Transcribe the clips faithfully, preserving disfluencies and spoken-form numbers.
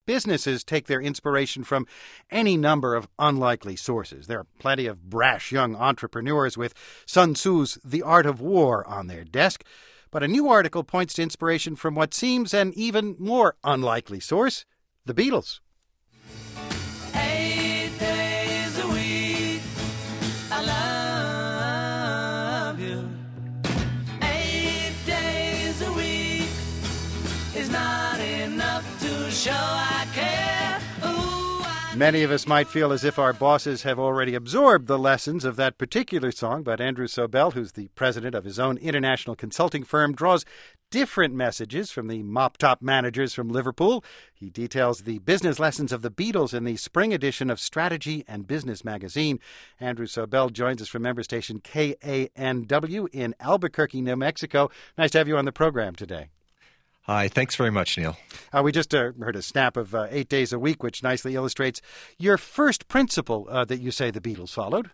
businesses take their inspiration from any number of unlikely sources. There are plenty of brash young entrepreneurs with Sun Tzu's The Art of War on their desk. But a new article points to inspiration from what seems an even more unlikely source, the Beatles. Eight days a week, I love you. Eight days a week is not enough to show I care. Ooh, I Many of us might feel as if our bosses have already absorbed the lessons of that particular song, but Andrew Sobel, who's the president of his own international consulting firm, draws different messages from the mop-top managers from Liverpool. He details the business lessons of the Beatles in the spring edition of Strategy and Business magazine. Andrew Sobel joins us from member station K A N W in Albuquerque, New Mexico. Nice to have you on the program today. Hi, thanks very much, Neil. Uh, we just uh, heard a snap of uh, eight days a week, which nicely illustrates your first principle uh, that you say the Beatles followed.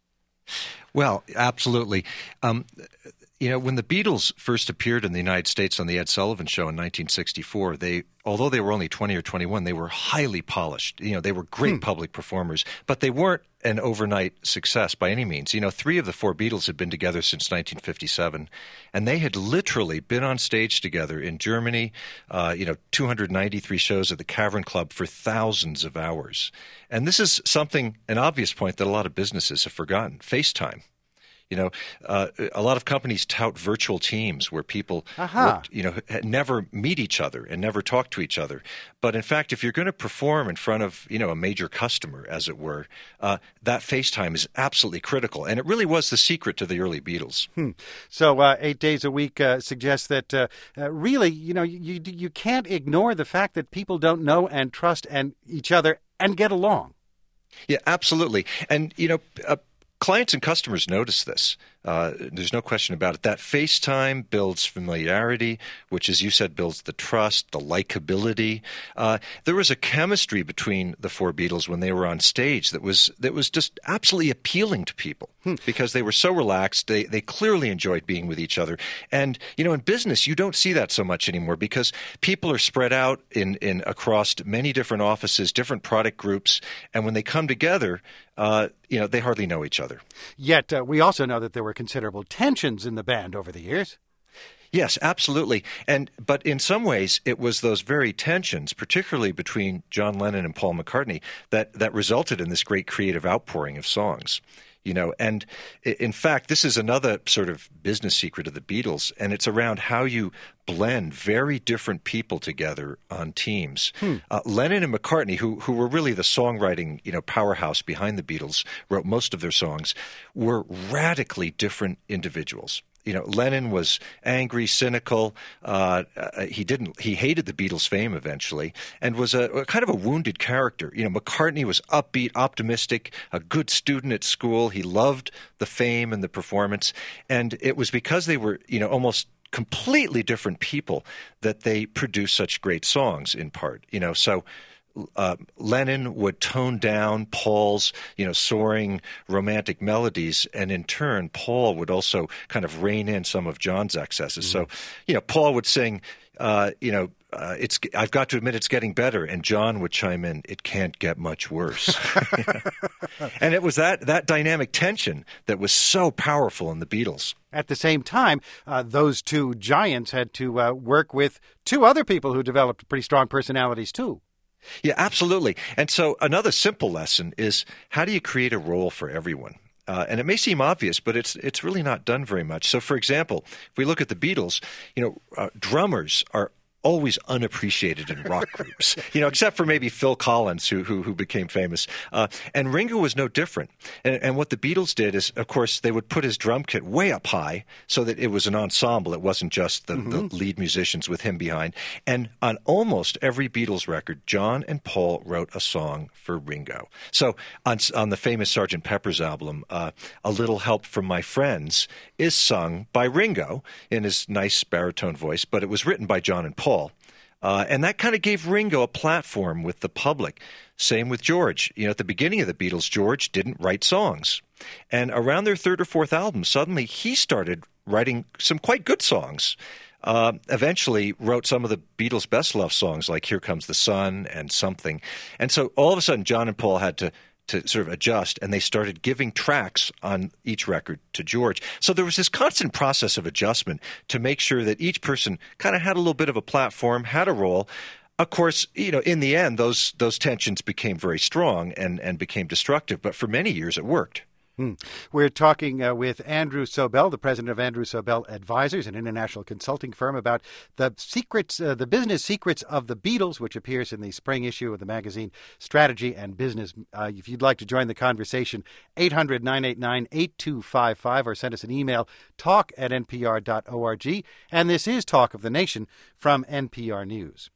Well, absolutely. Um, you know, when the Beatles first appeared in the United States on the Ed Sullivan Show in nineteen sixty-four, they, although they were only twenty or twenty-one, they were highly polished. You know, they were great hmm. public performers, but they weren't an overnight success by any means. You know, three of the four Beatles had been together since nineteen fifty-seven, and they had literally been on stage together in Germany, uh, you know, two hundred ninety-three shows at the Cavern Club for thousands of hours. And this is something, an obvious point that a lot of businesses have forgotten, FaceTime. You know, uh, a lot of companies tout virtual teams where people, uh-huh. worked, you know, never meet each other and never talk to each other. But in fact, if you're going to perform in front of, you know, a major customer, as it were, uh, that FaceTime is absolutely critical. And it really was the secret to the early Beatles. Hmm. So uh, eight days a week uh, suggests that uh, uh, really, you know, you you can't ignore the fact that people don't know and trust and each other and get along. Yeah, absolutely. And, you know, uh, clients and customers notice this. Uh, there's no question about it. That FaceTime builds familiarity, which, as you said, builds the trust, the likability. Uh, there was a chemistry between the four Beatles when they were on stage that was that was just absolutely appealing to people hmm. because they were so relaxed. They they clearly enjoyed being with each other. And, you know, in business, you don't see that so much anymore because people are spread out in, in across many different offices, different product groups. And when they come together, uh, you know, they hardly know each other. Yet uh, we also know that there were considerable tensions in the band over the years. Yes, absolutely. And but in some ways, it was those very tensions, particularly between John Lennon and Paul McCartney, that, that resulted in this great creative outpouring of songs. You know, and in fact, this is another sort of business secret of the Beatles, and it's around how you blend very different people together on teams. Hmm. Uh, Lennon and McCartney, who who were really the songwriting, you know, powerhouse behind the Beatles, wrote most of their songs, were radically different individuals. You know, Lennon was angry, cynical. Uh, uh, he didn't. He hated the Beatles' fame eventually, and was a, a kind of a wounded character. You know, McCartney was upbeat, optimistic, a good student at school. He loved the fame and the performance, and it was because they were, you know, almost completely different people that they produced such great songs. In part, you know, so. Uh, Lennon would tone down Paul's, you know, soaring romantic melodies, and in turn, Paul would also kind of rein in some of John's excesses. Mm-hmm. So, you know, Paul would sing, uh, you know, uh, it's. I've got to admit, it's getting better, and John would chime in, "It can't get much worse." And it was that that dynamic tension that was so powerful in the Beatles. At the same time, uh, those two giants had to uh, work with two other people who developed pretty strong personalities too. Yeah, absolutely. And so another simple lesson is, how do you create a role for everyone? Uh, and it may seem obvious, but it's it's really not done very much. So, for example, if we look at the Beatles, you know, uh, drummers are always unappreciated in rock groups, you know, except for maybe Phil Collins, who who, who became famous. Uh, and Ringo was no different. And, and what the Beatles did is, of course, they would put his drum kit way up high so that it was an ensemble. It wasn't just the, mm-hmm. the lead musicians with him behind. And on almost every Beatles record, John and Paul wrote a song for Ringo. So on, on the famous Sergeant Pepper's album, uh, A Little Help from My Friends is sung by Ringo in his nice baritone voice, but it was written by John and Paul. Uh, and that kind of gave Ringo a platform with the public. Same with George. You know, at the beginning of the Beatles, George didn't write songs. And around their third or fourth album, suddenly he started writing some quite good songs. uh, eventually wrote some of the Beatles' best-loved songs like Here Comes the Sun and Something. And so all of a sudden, John and Paul had to to sort of adjust, and they started giving tracks on each record to George. So there was this constant process of adjustment to make sure that each person kind of had a little bit of a platform, had a role. Of course, you know, in the end, those those tensions became very strong and, and became destructive, but for many years it worked. Hmm. We're talking uh, with Andrew Sobel, the president of Andrew Sobel Advisors, an international consulting firm, about the secrets, uh, the business secrets of the Beatles, which appears in the spring issue of the magazine Strategy and Business. Uh, if you'd like to join the conversation, eight hundred, nine eight nine, eight two five five, or send us an email, talk at n p r dot org. And this is Talk of the Nation from N P R News.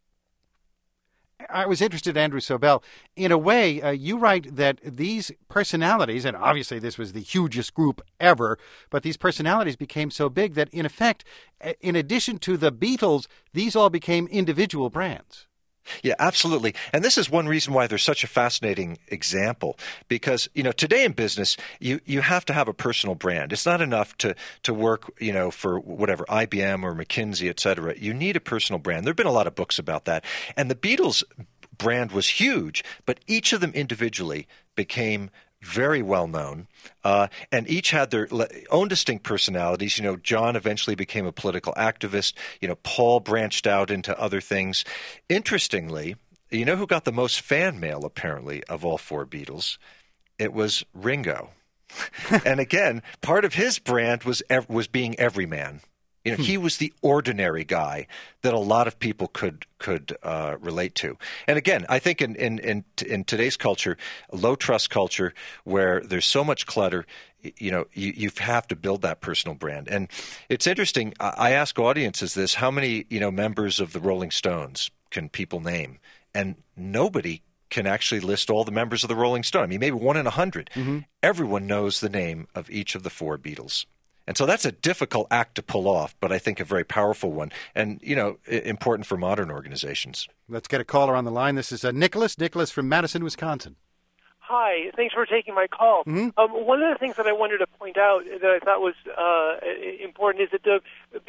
I was interested, Andrew Sobel, in a way, uh, you write that these personalities, and obviously this was the hugest group ever, but these personalities became so big that, in effect, in addition to the Beatles, these all became individual brands. Yeah, absolutely. And this is one reason why they're such a fascinating example, because, you know, today in business, you, you have to have a personal brand. It's not enough to, to work, you know, for whatever, I B M or McKinsey, et cetera. You need a personal brand. There have been a lot of books about that. And the Beatles brand was huge, but each of them individually became very well known, uh, and each had their own distinct personalities. You know, John eventually became a political activist. You know, Paul branched out into other things. Interestingly, you know who got the most fan mail, apparently, of all four Beatles? It was Ringo. And again, part of his brand was ev- was being everyman. You know, he was the ordinary guy that a lot of people could could uh, relate to. And again, I think in, in in in today's culture, low trust culture, where there's so much clutter, you know, you, you have to build that personal brand. And it's interesting. I ask audiences this: how many you know members of the Rolling Stones can people name? And nobody can actually list all the members of the Rolling Stones. I mean, maybe one in a hundred. Mm-hmm. Everyone knows the name of each of the four Beatles. And so that's a difficult act to pull off, but I think a very powerful one and, you know, important for modern organizations. Let's get a caller on the line. This is uh, Nicholas. Nicholas from Madison, Wisconsin. Hi. Thanks for taking my call. Mm-hmm. Um, one of the things that I wanted to point out that I thought was uh, important is that the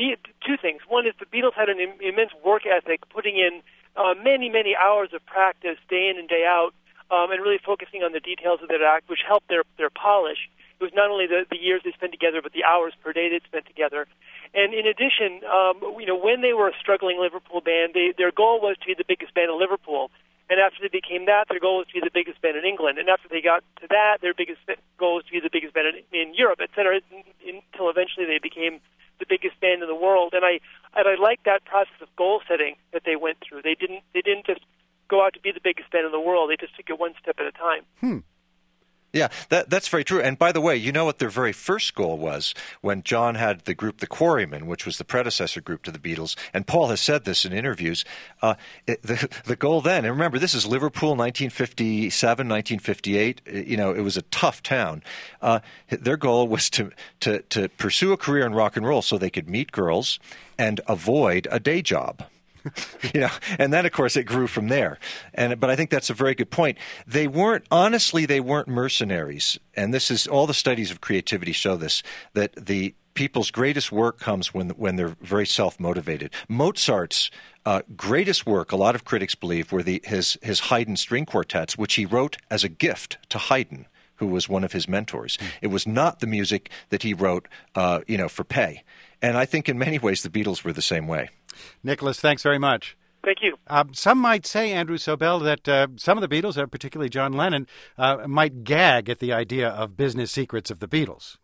two things. One is the Beatles had an immense work ethic, putting in uh, many, many hours of practice day in and day out, um, and really focusing on the details of their act, which helped their, their polish. It was not only the, the years they spent together, but the hours per day they spent together. And in addition, um, you know, when they were a struggling Liverpool band, they, their goal was to be the biggest band in Liverpool. And after they became that, their goal was to be the biggest band in England. And after they got to that, their biggest goal was to be the biggest band in, in Europe, et cetera, until eventually they became the biggest band in the world. And I and I like that process of goal setting that they went through. They didn't they didn't just go out to be the biggest band in the world. They just took it one step at a time. Hmm. Yeah, that, that's very true. And by the way, you know what their very first goal was when John had the group The Quarrymen, which was the predecessor group to the Beatles, and Paul has said this in interviews, uh, it, the, the goal then, and remember, this is Liverpool, nineteen fifty-seven, nineteen fifty-eight, you know, it was a tough town. Uh, their goal was to, to, to pursue a career in rock and roll so they could meet girls and avoid a day job. You know, and then of course it grew from there. And but I think that's a very good point. They weren't honestly, they weren't mercenaries. And this is all the studies of creativity show this, that the people's greatest work comes when when they're very self-motivated. Mozart's uh, greatest work, a lot of critics believe, were the his his Haydn string quartets, which he wrote as a gift to Haydn, who was one of his mentors. Mm. It was not the music that he wrote, uh, you know, for pay. And I think in many ways the Beatles were the same way. Nicholas, thanks very much. Thank you. Uh, some might say, Andrew Sobel, that uh, some of the Beatles, uh, particularly John Lennon, uh, might gag at the idea of business secrets of the Beatles.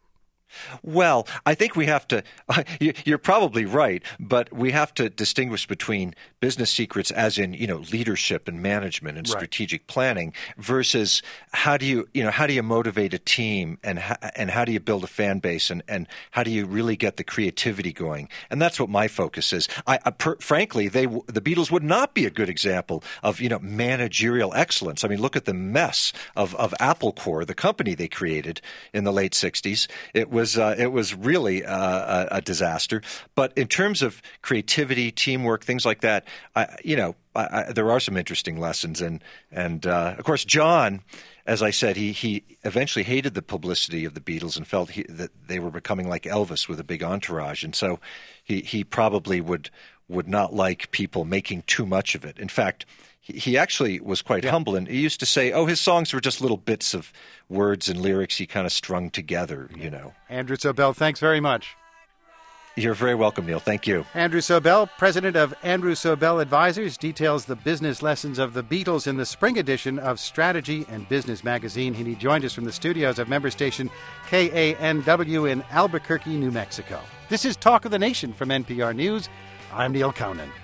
Well, I think we have to uh, – you're probably right, but we have to distinguish between business secrets as in, you know, leadership and management and right. strategic planning versus how do you, you know, how do you motivate a team and how, and how do you build a fan base and, and how do you really get the creativity going? And that's what my focus is. I, I per, frankly, they the Beatles would not be a good example of, you know, managerial excellence. I mean, look at the mess of, of Apple Corps, the company they created in the late sixties. It was Was, uh, it was really uh, a, a disaster. But in terms of creativity, teamwork, things like that, I, you know, I, I, there are some interesting lessons. And, and uh, of course, John, as I said, he, he eventually hated the publicity of the Beatles and felt he, that they were becoming like Elvis with a big entourage. And so he, he probably would would not like people making too much of it. In fact, he, he actually was quite yeah. humble, and he used to say, oh, his songs were just little bits of words and lyrics he kind of strung together, you know. Andrew Sobel, thanks very much. You're very welcome, Neil. Thank you. Andrew Sobel, president of Andrew Sobel Advisors, details the business lessons of the Beatles in the spring edition of Strategy and Business magazine. And he joined us from the studios of member station K A N W in Albuquerque, New Mexico. This is Talk of the Nation from N P R News. I'm Neil Conan.